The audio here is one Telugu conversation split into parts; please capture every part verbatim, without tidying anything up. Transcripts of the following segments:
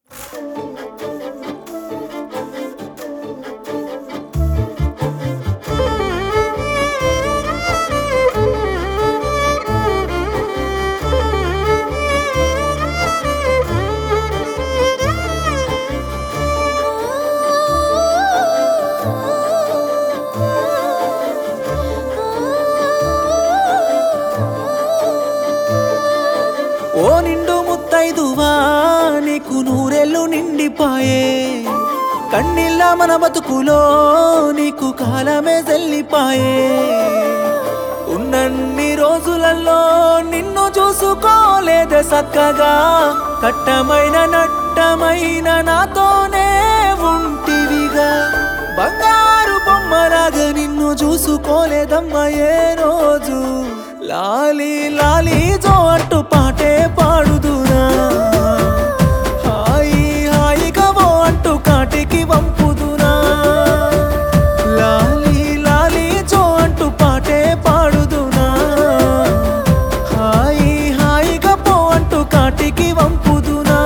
ఓ నిండు ముత్తైదువా నీకు నూరెళ్ళు నిండిపాయే, కన్నీళ్ళ మన బతుకులో నీకు కాలమే జల్లిపాయే. ఉన్నన్ని రోజులలో నిన్ను చూసుకోలేదే సక్కగా, కట్టమైన నట్టమైన నాతోనే ఉంటివిగా. బంగారు బొమ్మలాగా నిన్ను చూసుకోలేదమ్మా ఏ రోజు. లాలి లాలి జో అంటూ పాటే పాడుదునా, హాయి హాయిగా ఓ అంటూ కాటికి వంపుదునా. లాలి లాలి జో అంటూ పాటే పాడుదునా, హాయి హాయిగా పో అంటూ కాటికి వంపుదునా.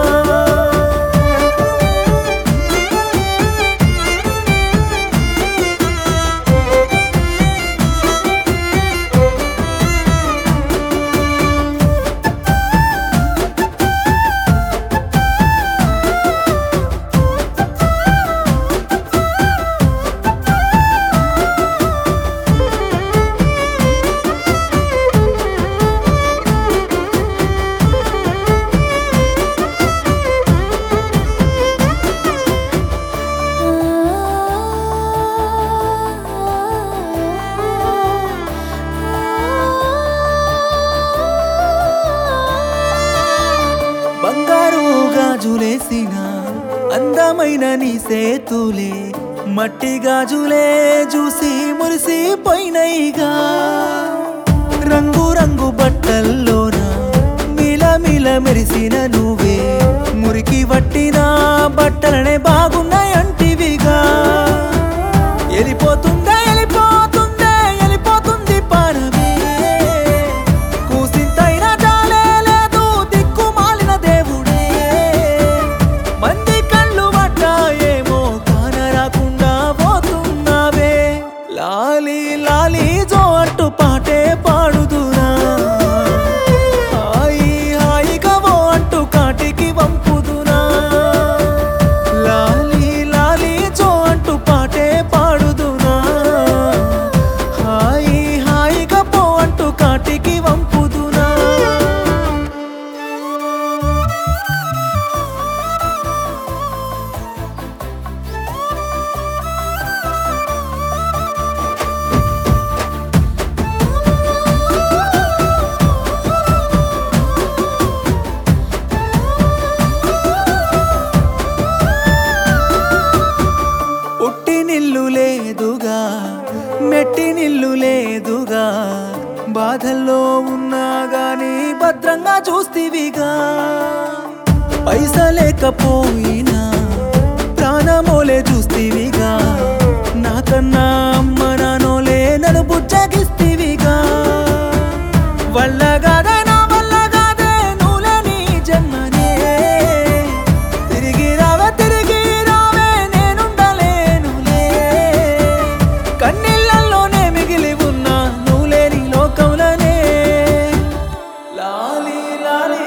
బంగారు గాజులేసిన అందమైన నీ సేతులే, మట్టి గాజులే చూసి మురిసిపోయినయిగా. రంగు రంగు బట్టల్లోన మిల మిల మెరిసిన నువ్వే, మురికి పట్టిన బట్టలనే బాగున్నాయంటివిగా. వెళ్ళిపోతుందే వెళ్ళిపోతుందే వెళ్ళిపోతుంది పారవే, కూసింతైనా జాలే లేదు దిక్కు మాలిన దేవుడే. మంది కళ్ళు పడ్డాయేమో కాన రాకుండా పోతున్నావే. లాలి లాలి జో అంటూ పాటే పాడుదునా, హాయి హాయిగా ఓ అంటూ కాటికి వంపుదునా. లాలి లాలి జో అంటూ పాటే పాడుదునా, హాయి హాయిగా పో అంటూ కాటికి వంపుదునా. పుట్టి నిల్లు లేదుగా, మెట్టి నిల్లు లేదుగా, బాధల్లో ఉన్నా గాని భద్రంగా చూస్తీవిగా. పైసలేకపోయినా ప్రాణమోలే చూస్తీవిగా, నాకన్నా అమ్మ నానోలే నన్ను బుజ్జగిస్తీవిగా. వల్లగాదే నా వల్లగాదే నువ్వులే నీ జన్మనే, తిరిగి రావే తిరిగి రావే నేనుండలేనులే. కన్నీళ్ళల్లోనే మిగిలి ఉన్నా నువ్వు లేని లోకంలోనే. లాలి లాలి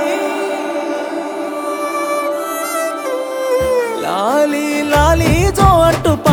లాలి లాలి జో అంటూ